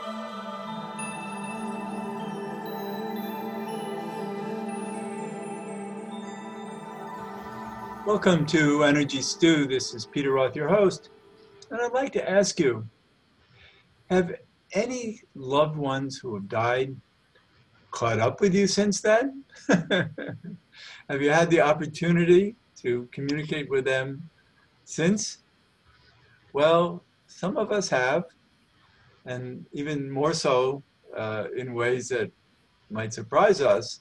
Welcome to Energy Stew. This is Peter Roth, your host. And I'd like to ask you, have any loved ones who have died caught up with you since then? Have you had the opportunity to communicate with them since? Well, some of us have, and even more so in ways that might surprise us.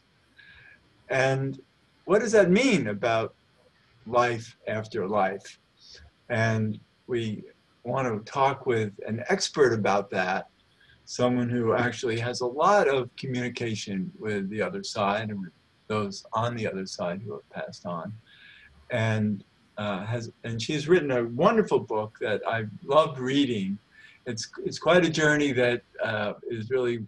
And what does that mean about life after life? And we want to talk with an expert about that, someone who actually has a lot of communication with the other side and with those on the other side who have passed on. And she's written a wonderful book that I've loved reading. It's quite a journey that is really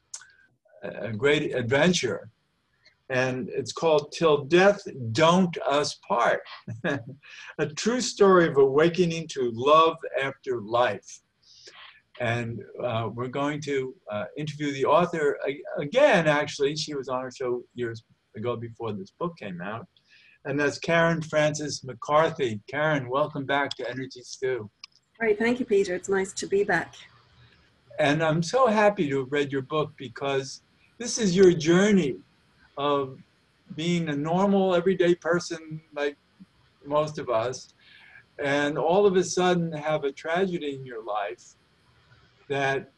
a great adventure. And it's called Till Death Don't Us Part, a true story of awakening to love after life. And we're going to interview the author again, actually. She was on our show years ago before this book came out. And that's Karen Frances McCarthy. Karen, welcome back to Energy Stew. Great, thank you, Peter. It's nice to be back. And I'm so happy to have read your book because this is your journey of being a normal, everyday person like most of us, and all of a sudden have a tragedy in your life that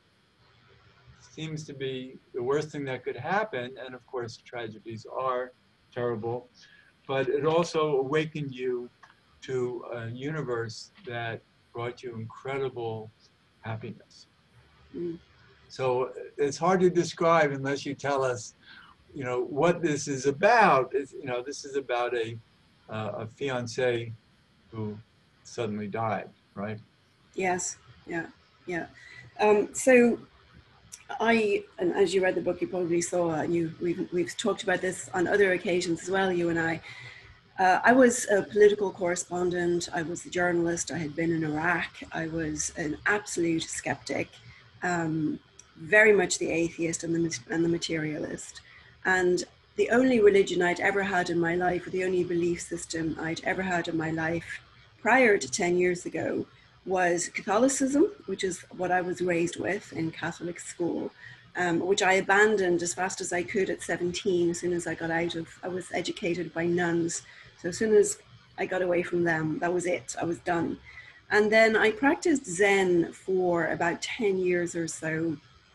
seems to be the worst thing that could happen. And of course, tragedies are terrible, but it also awakened you to a universe that brought you incredible happiness. So it's hard to describe unless you tell us what this is about. This is about a fiance who suddenly died, right? Yes, yeah. So and as you read the book, you probably saw, and we've talked about this on other occasions as well, you and I. I was a political correspondent. I was a journalist. I had been in Iraq. I was an absolute skeptic, very much the atheist and the materialist. And the only religion I'd ever had in my life, or the only belief system I'd ever had in my life prior to 10 years ago, was Catholicism, which is what I was raised with in Catholic school, which I abandoned as fast as I could at 17, as soon as I got out of, I was educated by nuns. So as soon as I got away from them, that was it, I was done. And then I practiced Zen for about 10 years or so,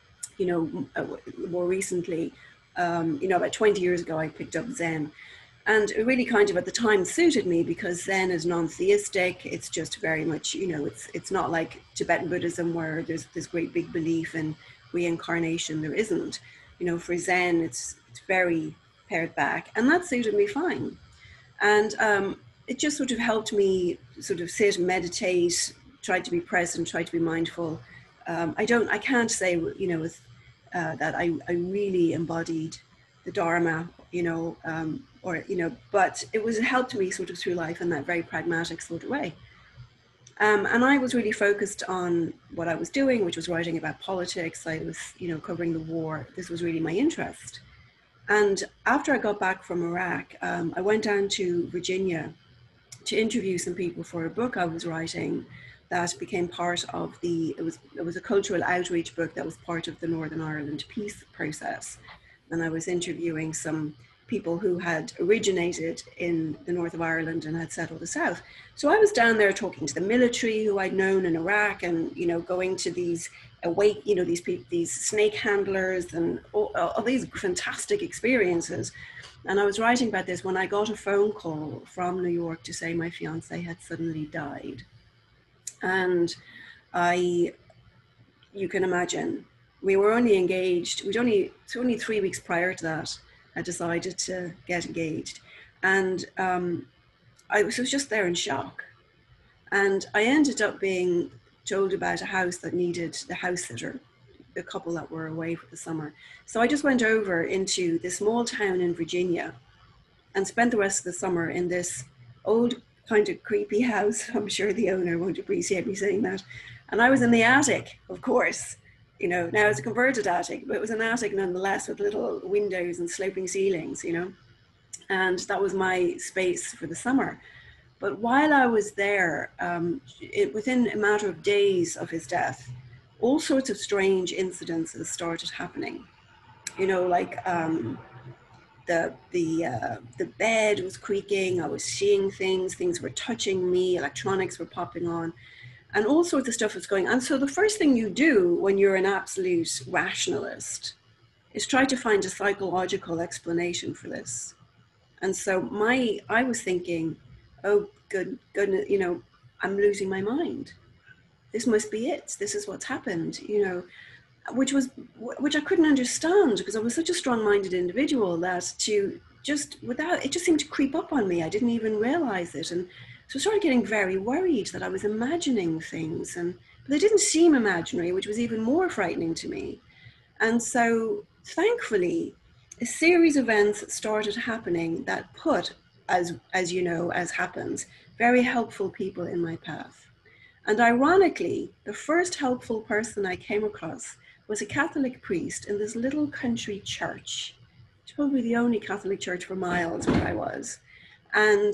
more recently. About 20 years ago, I picked up Zen. And it really kind of at the time suited me because Zen is non-theistic. It's just very much, it's not like Tibetan Buddhism where there's this great big belief in reincarnation. There isn't. For Zen, it's very pared back. And that suited me fine. And it just sort of helped me sort of sit, meditate, try to be present, try to be mindful. I can't say, that I really embodied the Dharma, but it helped me sort of through life in that very pragmatic sort of way. And I was really focused on what I was doing, which was writing about politics. I was, covering the war. This was really my interest. And after I got back from Iraq, I went down to Virginia to interview some people for a book I was writing that became part of it was a cultural outreach book that was part of the Northern Ireland peace process. And I was interviewing some people who had originated in the north of Ireland and had settled the south. So I was down there talking to the military who I'd known in Iraq, and going to these these snake handlers and all these fantastic experiences. And I was writing about this when I got a phone call from New York to say my fiance had suddenly died. And you can imagine, we were only engaged. It's only 3 weeks prior to that, I decided to get engaged. And I was just there in shock. And I ended up being told about a house that needed the house sitter, the couple that were away for the summer. So I just went over into this small town in Virginia and spent the rest of the summer in this old kind of creepy house. I'm sure the owner won't appreciate me saying that. And I was in the attic, of course, you know. Now it's a converted attic, but it was an attic nonetheless with little windows and sloping ceilings, you know. And that was my space for the summer. But while I was there, within a matter of days of his death, all sorts of strange incidences started happening. You know, like the bed was creaking. I was seeing things. Things were touching me. Electronics were popping on, and all sorts of stuff was going on. So the first thing you do when you're an absolute rationalist is try to find a psychological explanation for this. And so I was thinking, oh goodness, you know, I'm losing my mind. This must be it. This is what's happened, you know, which I couldn't understand because I was such a strong-minded individual that to just without, it just seemed to creep up on me. I didn't even realize it. And so I started getting very worried that I was imagining things, but they didn't seem imaginary, which was even more frightening to me. And so thankfully, a series of events started happening that put, as you know, as happens, very helpful people in my path. And ironically, the first helpful person I came across was a Catholic priest in this little country church. It's probably the only Catholic church for miles where I was. And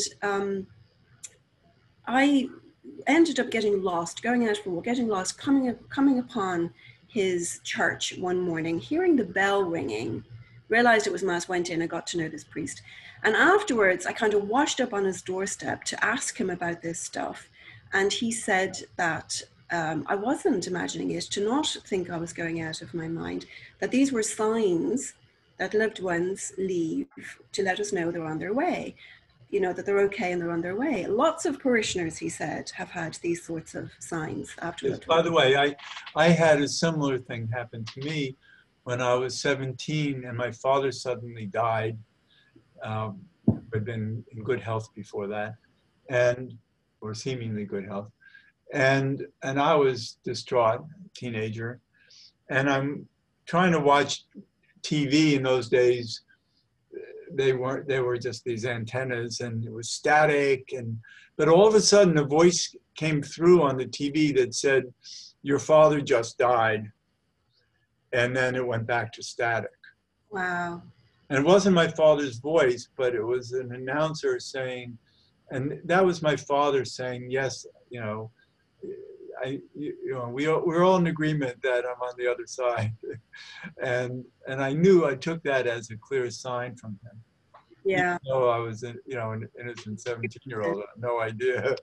I ended up getting lost, going out for a walk, getting lost, coming upon his church one morning, hearing the bell ringing, realized it was Mass, went in, I got to know this priest. And afterwards, I kind of washed up on his doorstep to ask him about this stuff. And he said that I wasn't imagining it, to not think I was going out of my mind, that these were signs that loved ones leave to let us know they're on their way, you know, that they're okay and they're on their way. Lots of parishioners, he said, have had these sorts of signs after Yes, by the way, I had a similar thing happen to me when I was 17 and my father suddenly died. I'd been in good health before that, or seemingly good health. And I was distraught, teenager, and I'm trying to watch TV in those days. They were just these antennas and it was static, but all of a sudden a voice came through on the TV that said, "Your father just died." And then it went back to static. Wow. And it wasn't my father's voice, but it was an announcer saying, and that was my father saying, yes, you know, we're all in agreement that I'm on the other side. And I knew, I took that as a clear sign from him. Yeah. Even though I was, an innocent 17-year-old, I had no idea.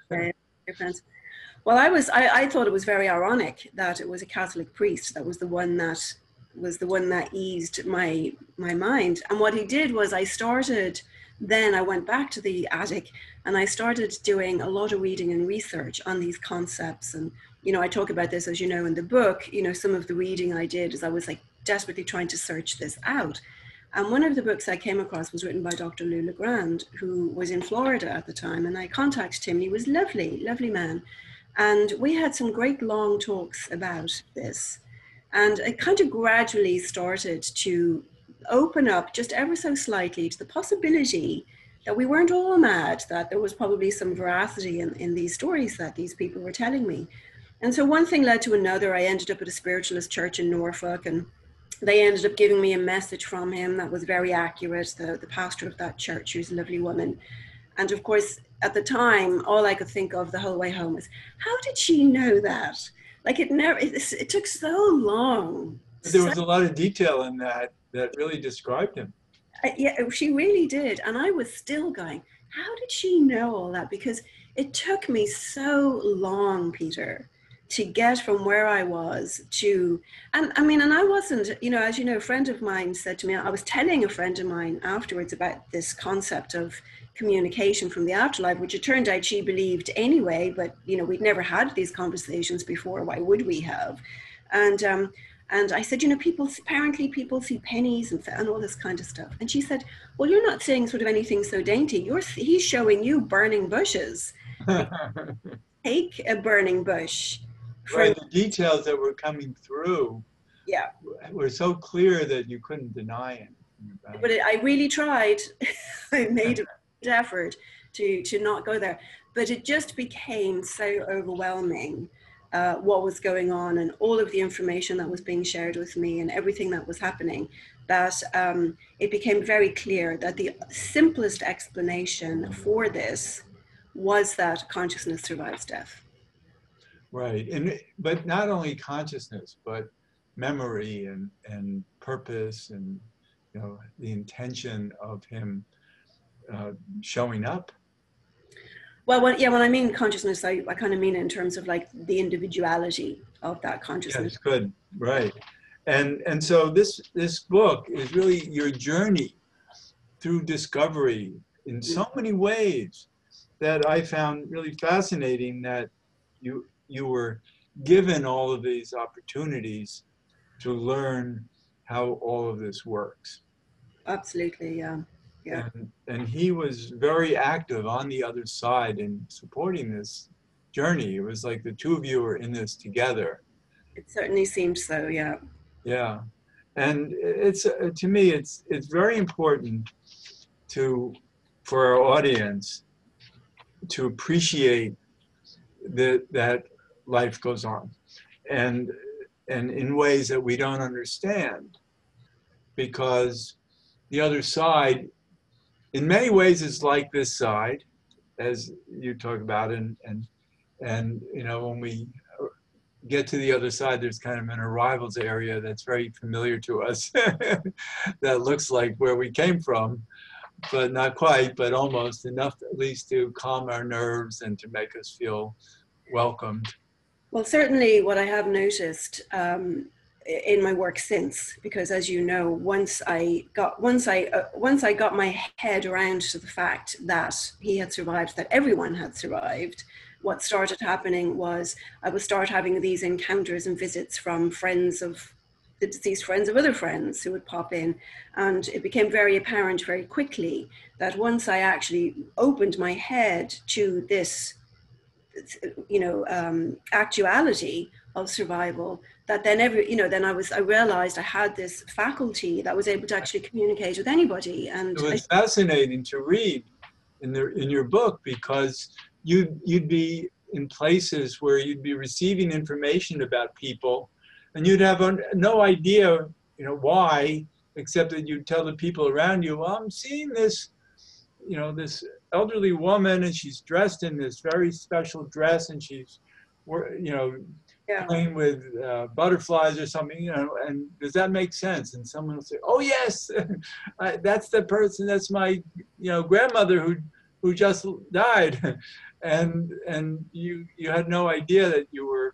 Well, I thought it was very ironic that it was a Catholic priest that was the one that eased my mind. And what he did was I went back to the attic and I started doing a lot of reading and research on these concepts. And, you know, I talk about this, as you know, in the book. You know, some of the reading I did is I was like desperately trying to search this out. And one of the books I came across was written by Dr. Lou LeGrand, who was in Florida at the time. And I contacted him. He was lovely, lovely man. And we had some great long talks about this. And it kind of gradually started to open up just ever so slightly to the possibility that we weren't all mad, that there was probably some veracity in these stories that these people were telling me. And so one thing led to another. I ended up at a spiritualist church in Norfolk, and they ended up giving me a message from him that was very accurate, the pastor of that church, who's a lovely woman. And of course, at the time, all I could think of the whole way home was, how did she know that? Like it took so long. There was a lot of detail in that really described him. Yeah, she really did. And I was still going, how did she know all that? Because it took me so long, Peter, to get from where I was to, and I wasn't, you know, as you know, a friend of mine said to me, I was telling a friend of mine afterwards about this concept of communication from the afterlife, which it turned out she believed anyway, but, you know, we'd never had these conversations before. Why would we have? And I said, you know, apparently people see pennies and all this kind of stuff. And she said, well, you're not saying sort of anything so dainty. He's showing you burning bushes. Take a burning bush. Right, the details that were coming through, yeah, were so clear that you couldn't deny it. But I really tried. I made an effort to not go there. But it just became so overwhelming what was going on and all of the information that was being shared with me and everything that was happening, that it became very clear that the simplest explanation for this was that consciousness survives death. Right. But not only consciousness, but memory and purpose and, you know, the intention of him showing up. Well, when I mean consciousness, I kind of mean it in terms of like the individuality of that consciousness. Yes, good. Right. And so this book is really your journey through discovery in so many ways that I found really fascinating, that you were given all of these opportunities to learn how all of this works. Absolutely, yeah. Yeah. And he was very active on the other side in supporting this journey. It was like the two of you were in this together. It certainly seems so, yeah. Yeah. And it's to me, it's very important for our audience to appreciate that life goes on, and in ways that we don't understand, because the other side, in many ways, is like this side, as you talk about, and you know, when we get to the other side, there's kind of an arrivals area that's very familiar to us, that looks like where we came from, but not quite, but almost enough at least to calm our nerves and to make us feel welcomed. Well, certainly what I have noticed in my work since, because as you know, once I got my head around to the fact that he had survived, that everyone had survived, what started happening was I would start having these encounters and visits from friends of the deceased, friends of other friends who would pop in. And it became very apparent very quickly that once I actually opened my head to this, actuality of survival, that then I realized I had this faculty that was able to actually communicate with anybody. And it was fascinating to read in your book, because you'd be in places where you'd be receiving information about people, and you'd have no idea, why, except that you'd tell the people around you, well, I'm seeing this, this elderly woman, and she's dressed in this very special dress, and she's, playing with butterflies or something, and does that make sense? And someone will say, oh yes, that's the person, that's my, grandmother who just died. And you had no idea that you were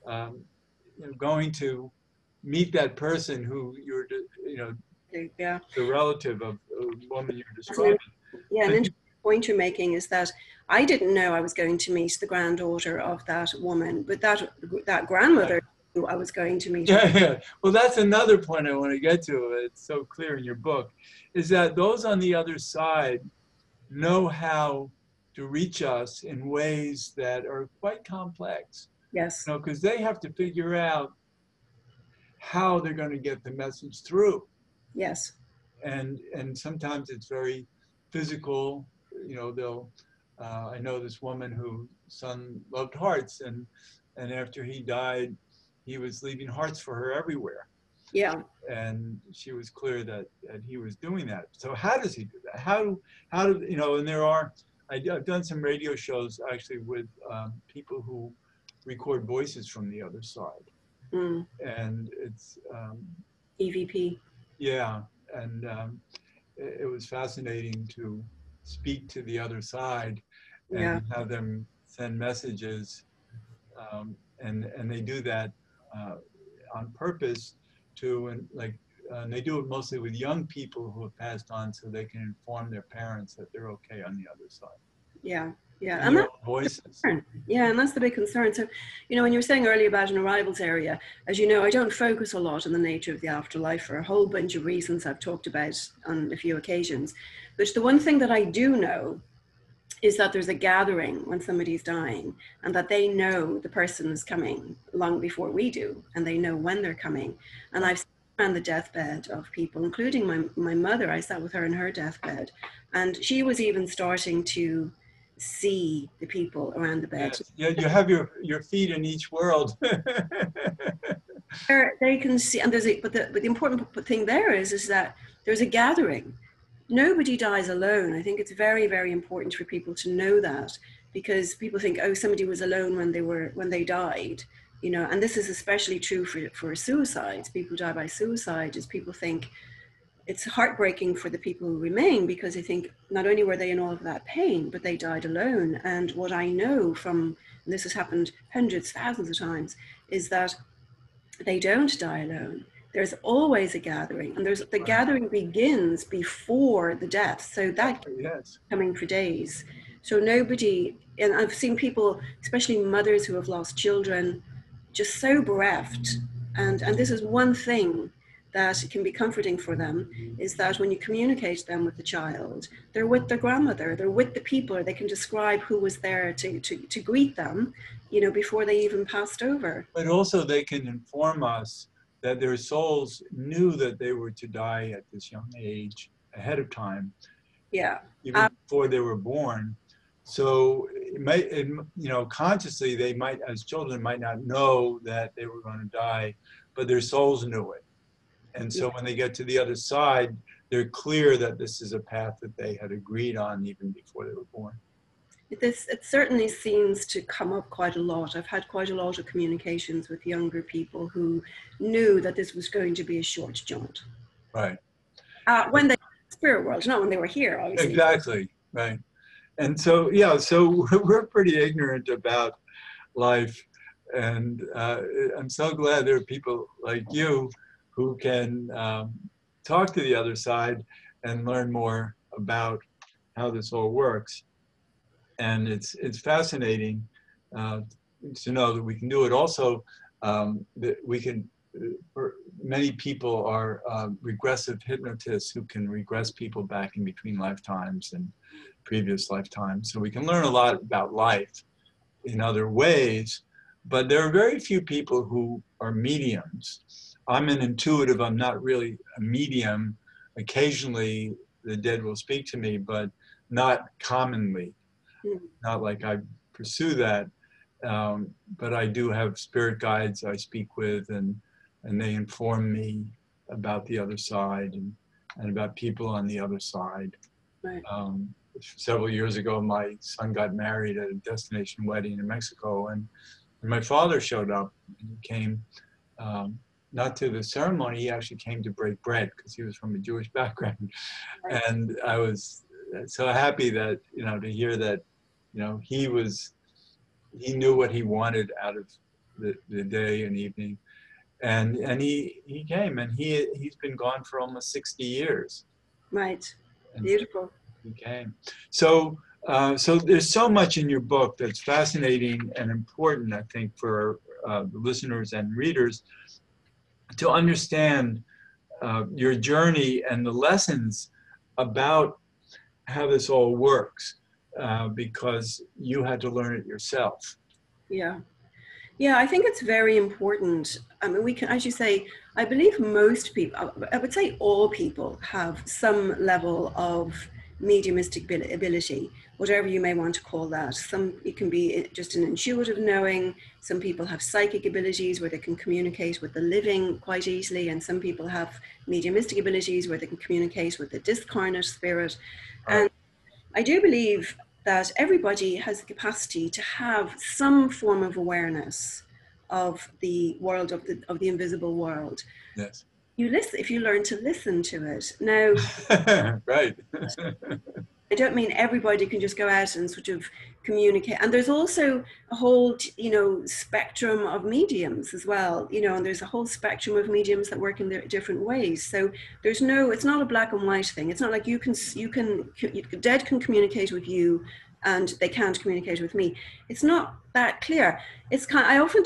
going to meet that person who you're, yeah, the relative of the woman you're describing. Yeah, an interesting point you're making is that I didn't know I was going to meet the granddaughter of that woman, but that grandmother knew I was going to meet her. Yeah. Well, that's another point I want to get to. It's so clear in your book, is that those on the other side know how to reach us in ways that are quite complex. Yes. Because they have to figure out how they're going to get the message through. Yes. And sometimes it's very physical. They'll. I know this woman whose son loved hearts, and after he died, he was leaving hearts for her everywhere. Yeah. And she was clear that he was doing that. So how does he do that? How do and I've done some radio shows actually with people who record voices from the other side. Mm. And it's EVP. Yeah, and it was fascinating to speak to the other side and have them send messages, and they do that on purpose and they do it mostly with young people who have passed on, so they can inform their parents that they're okay on the other side. Yeah. Yeah, and that's voices. Yeah, and that's the big concern. So, when you were saying earlier about an arrivals area, as you know, I don't focus a lot on the nature of the afterlife for a whole bunch of reasons I've talked about on a few occasions. But the one thing that I do know is that there's a gathering when somebody's dying, and that they know the person is coming long before we do, and they know when they're coming. And I've sat around the deathbed of people, including my mother. I sat with her in her deathbed, and she was even starting to see the people around the bed. Yes. Yeah, you have your feet in each world. They can see, and but the important thing there is that there's a gathering. Nobody dies alone. I think it's very, very important for people to know that, because people think, oh, somebody was alone when they died, you know, and this is especially true for suicides. People die by suicide, as people think. It's heartbreaking for the people who remain, because they think not only were they in all of that pain, but they died alone. And what I know from, and this has happened hundreds, thousands of times, is that they don't die alone. There's always a gathering, and the gathering begins before the death. So that yes. coming for days. So nobody, and I've seen people, especially mothers who have lost children, just so bereft. And this is one thing that can be comforting for them, is that when you communicate them with the child, they're with their grandmother, they're with the people, or they can describe who was there to greet them, you know, before they even passed over. But also they can inform us that their souls knew that they were to die at this young age ahead of time. Yeah. Even before they were born. So consciously they might, as children, might not know that they were going to die, but their souls knew it. And so when they get to the other side, they're clear that this is a path that they had agreed on even before they were born. It certainly seems to come up quite a lot. I've had quite a lot of communications with younger people who knew that this was going to be a short jaunt. Right. When they were in the spirit world, not when they were here, obviously. Exactly, right. And so, yeah, so we're pretty ignorant about life. And I'm so glad there are people like you who can talk to the other side and learn more about how this all works. And it's fascinating to know that we can do it. Also, that we can, many people are regressive hypnotists who can regress people back in between lifetimes and previous lifetimes. So we can learn a lot about life in other ways, but there are very few people who are mediums. I'm an intuitive, I'm not really a medium. Occasionally the dead will speak to me, but not commonly. Not like I pursue that, but I do have spirit guides I speak with, and they inform me about the other side and about people on the other side. Right. Several years ago, my son got married at a destination wedding in Mexico, and my father showed up. And he came not to the ceremony, he actually came to break bread because he was from a Jewish background. Right. And I was so happy that, you know, to hear that, you know, he knew what he wanted out of the day and evening. And he came, and he's been gone for almost 60 years. Right. And beautiful. He came. So there's so much in your book that's fascinating and important, I think, for the listeners and readers to understand your journey and the lessons about how this all works, because you had to learn it yourself. Yeah. Yeah, I think it's very important. I mean, we can, as you say, I believe most people, I would say all people, have some level of mediumistic ability, whatever you may want to call that. It can be just an intuitive knowing. Some people have psychic abilities where they can communicate with the living quite easily, and some people have mediumistic abilities where they can communicate with the discarnate spirit. Right. And I do believe that everybody has the capacity to have some form of awareness of the world, of the invisible world. Yes. You listen, if you learn to listen to it. Now, right. I don't mean everybody can just go out and sort of communicate. And there's also a whole, spectrum of mediums as well, and there's a whole spectrum of mediums that work in different ways. So it's not a black and white thing. It's not like dead can communicate with you and they can't communicate with me. It's not that clear. I often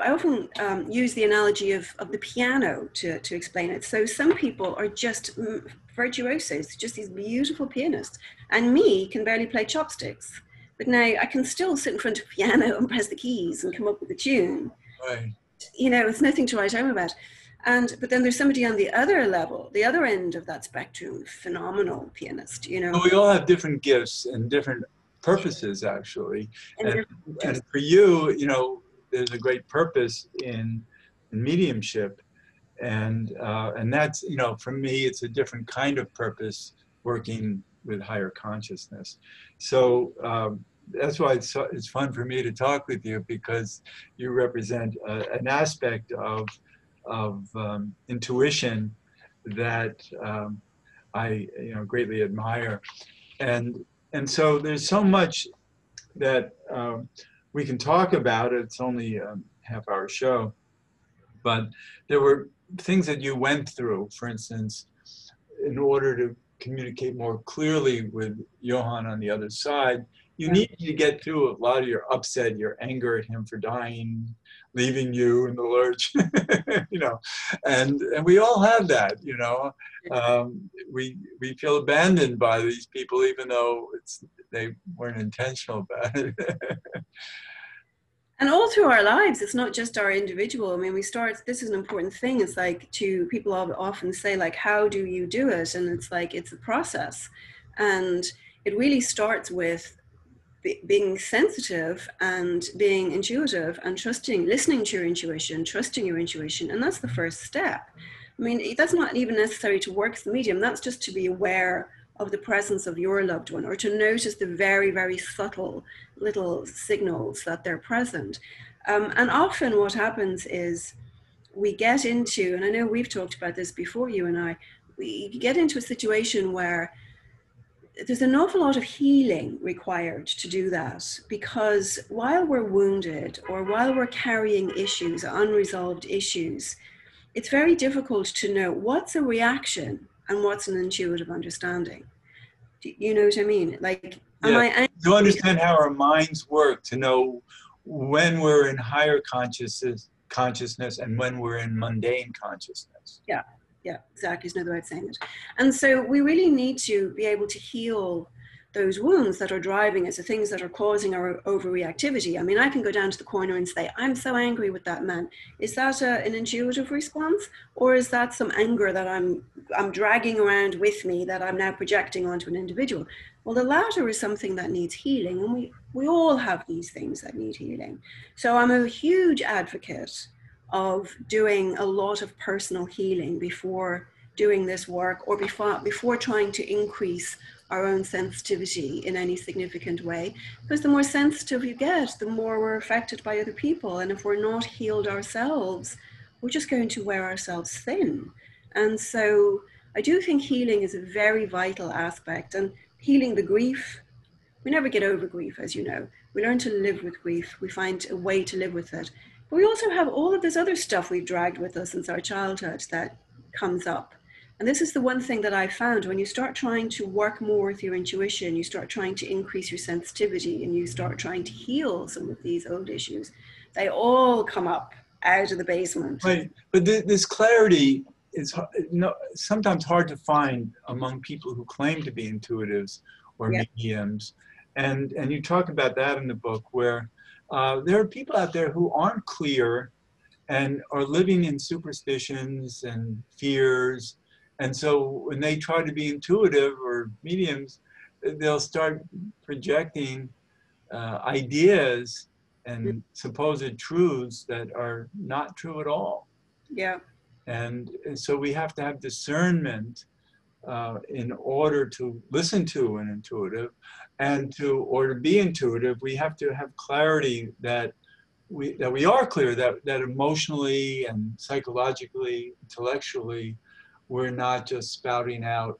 use the analogy of the piano to explain it. So some people are just virtuosos, just these beautiful pianists, and me can barely play chopsticks. But now I can still sit in front of a piano and press the keys and come up with a tune. Right. It's nothing to write home about. But then there's somebody on the other level, the other end of that spectrum, phenomenal pianist, Well, we all have different gifts and different purposes, actually. And And for you, you know, there's a great purpose in mediumship. And that's, you know, for me, it's a different kind of purpose working with higher consciousness. So that's why it's fun for me to talk with you, because you represent an aspect of intuition that I, you know, greatly admire. And so there's so much that we can talk about. It's only a half-hour show, but there were things that you went through, for instance, in order to communicate more clearly with Johann on the other side. You need to get through a lot of your upset, your anger at him for dying, leaving you in the lurch, you know, and we all have that, you know. We feel abandoned by these people, even though they weren't intentional about it. And all through our lives, it's not just our individual. I mean, this is an important thing. It's like, people often say, like, how do you do it? And it's like, it's a process. And it really starts with being sensitive and being intuitive and listening to your intuition, trusting your intuition. And that's the first step. I mean, that's not even necessary to work as the medium. That's just to be aware of the presence of your loved one, or to notice the very, very subtle little signals that they're present. And often what happens is we get into, and I know we've talked about this before, you and I, we get into a situation where there's an awful lot of healing required to do that, because while we're wounded or while we're carrying issues, unresolved issues, it's very difficult to know what's a reaction and what's an intuitive understanding. Do you know what I mean? Like, yeah, to understand how our minds work, to know when we're in higher consciousness and when we're in mundane consciousness. Yeah, exactly, is another way of saying it. And so we really need to be able to heal those wounds that are driving us, the things that are causing our overreactivity. I mean, I can go down to the corner and say, I'm so angry with that man. Is that an intuitive response? Or is that some anger that I'm dragging around with me that I'm now projecting onto an individual? Well, the latter is something that needs healing, and we all have these things that need healing. So I'm a huge advocate of doing a lot of personal healing before doing this work, or before trying to increase our own sensitivity in any significant way. Because the more sensitive you get, the more we're affected by other people. And if we're not healed ourselves, we're just going to wear ourselves thin. And so I do think healing is a very vital aspect. And healing the grief, we never get over grief, as you know. We learn to live with grief. We find a way to live with it. But we also have all of this other stuff we've dragged with us since our childhood that comes up. And this is the one thing that I found: when you start trying to work more with your intuition, you start trying to increase your sensitivity, and you start trying to heal some of these old issues, they all come up out of the basement. Right, but this clarity is sometimes hard to find among people who claim to be intuitives or mediums. And you talk about that in the book, where there are people out there who aren't clear and are living in superstitions and fears. And so when they try to be intuitive or mediums, they'll start projecting ideas and supposed truths that are not true at all. Yeah. And so we have to have discernment in order to listen to an intuitive, and or to be intuitive, we have to have clarity that we are clear, that emotionally and psychologically, intellectually, we're not just spouting out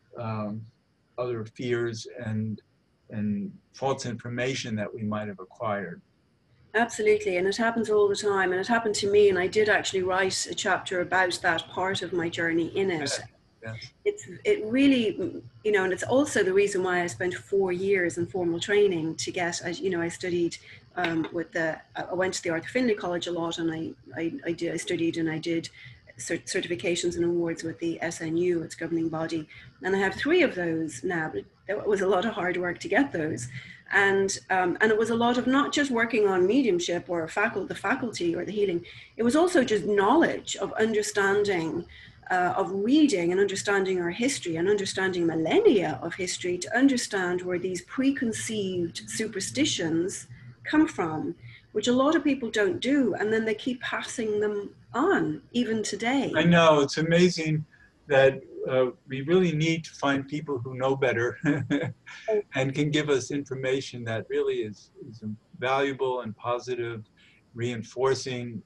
other fears and false information that we might have acquired. Absolutely, and it happens all the time, and it happened to me, and I did actually write a chapter about that part of my journey in it. Yes. It really, you know, and it's also the reason why I spent 4 years in formal training to get, as you know, I studied I went to the Arthur Findlay College a lot, and I studied and I did certifications and awards with the SNU, its governing body, and I have 3 of those now. But it was a lot of hard work to get those, and it was a lot of not just working on mediumship or the faculty or the healing. It was also just knowledge of understanding of reading and understanding our history and understanding millennia of history to understand where these preconceived superstitions come from, which a lot of people don't do, and then they keep passing them on even today. I know, it's amazing that we really need to find people who know better and can give us information that really is valuable and positive, reinforcing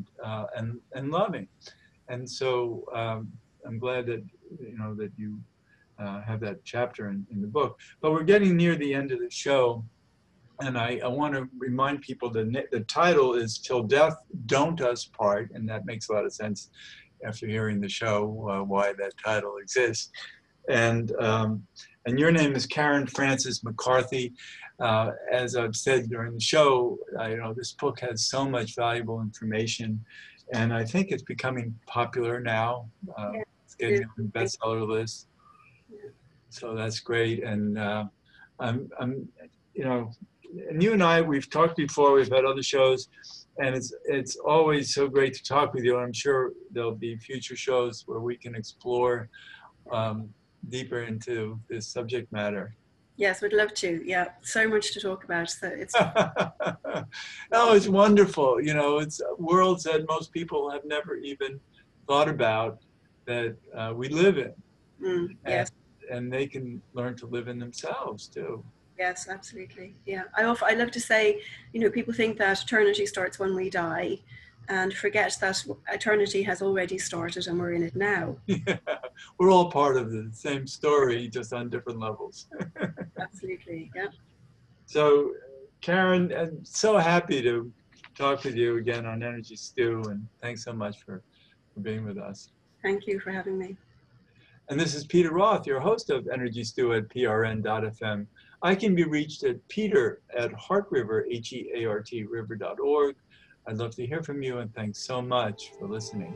and loving. And so I'm glad that that you have that chapter in the book. But we're getting near the end of the show, and I want to remind people that the title is "Till Death Don't Us Part," and that makes a lot of sense after hearing the show why that title exists. And your name is Karen Frances McCarthy. As I've said during the show, this book has so much valuable information, and I think it's becoming popular now. It's getting on the bestseller list, so that's great. And I'm, and you and I, we've talked before. We've had other shows, and it's always so great to talk with you. And I'm sure there'll be future shows where we can explore deeper into this subject matter. Yes, would love to. Yeah, so much to talk about. So it's no, it's wonderful. It's worlds that most people have never even thought about that we live in. Yes. And they can learn to live in themselves too. Yes, absolutely. Yeah, I love to say, people think that eternity starts when we die, and forget that eternity has already started and we're in it now. Yeah, we're all part of the same story, just on different levels. Absolutely, yeah. So, Karen, I'm so happy to talk with you again on Energy Stew, and thanks so much for being with us. Thank you for having me. And this is Peter Roth, your host of Energy Stew at prn.fm. I can be reached at peter@heartriver, HEART, river.org. I'd love to hear from you, and thanks so much for listening.